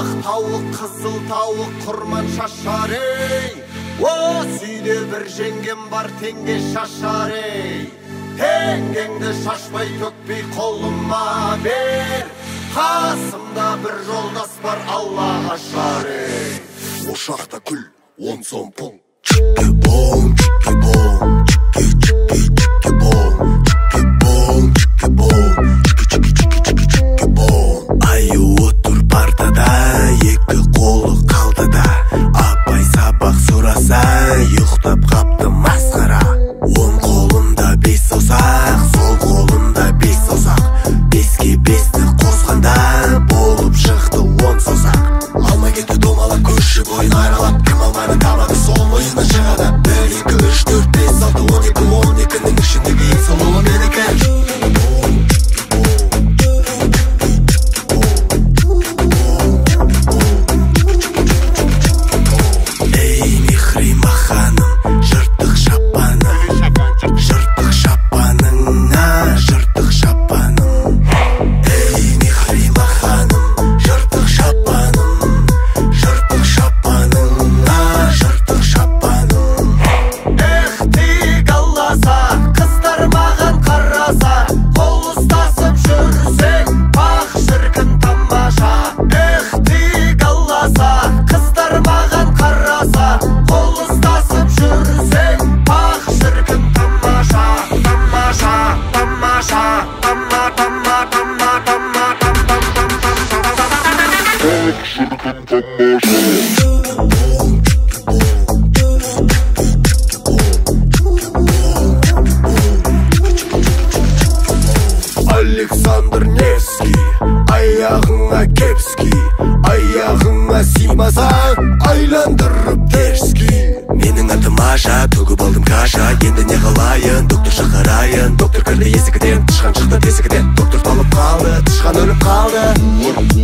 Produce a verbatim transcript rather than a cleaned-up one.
ақ тауық, қызыл тауық, құрман шашар ей. Осы үйде бір жеңгем бар, теңге шашар ей. Теңгеңді шашпай төкпей қолыма бер. Қасымда бір жолдас бар, Алла ашар ей. Ошақта күл, он сом пұл. Чики-бом, чики-бом, чики-чики-чики-бом, чики-бом, чики-бом, чики-чики-чики-чики-бом. Аю отыр партада, екі қолы қалтада. Апай сабақ сұраса, ұйықтап қапты масқара. Он қолында бес саусақ, сол қолында бес саусақ. Беске бесті қосқанда, болып шықты он саусақ. Алмай кетті домалап, көші бойын айралап, кім алғаны табады, сол мойыннан шығады. Бір, екі, үш, төрт, бес, алты, он екі, он екінің ішіндегі ең сұлуы менікі. Ей, мехрима ханым, жыртық шапаным, жыртық шапаныңа, жыртық шапаным. Ей, мехрима ханым, жыртық шапаным, жыртық шапаныңа, жыртық шапаным. Эх, тек алласа, қыздар маған қараса, қол ұстасып жүрсең, бақ шіркін тамаша. Эх, тек алласа, қыздар маған қараса, қол ұстасып жүрсең, бақ шіркін тамаша. Тамаша, тамаша, тама, тама, тама, тама, тама, бақ шіркін тамаша. Александр Невский, аяғыңа кепский, аяғыңа симасаң, айландырып терский. Менің атым Аша, төгіп алдым каша, енді не қылайын, доктор шақырайын. Доктор кірді есігіден, тышқан шықты тесігіден. Доктор талып қалды, тышқан өліп қалды.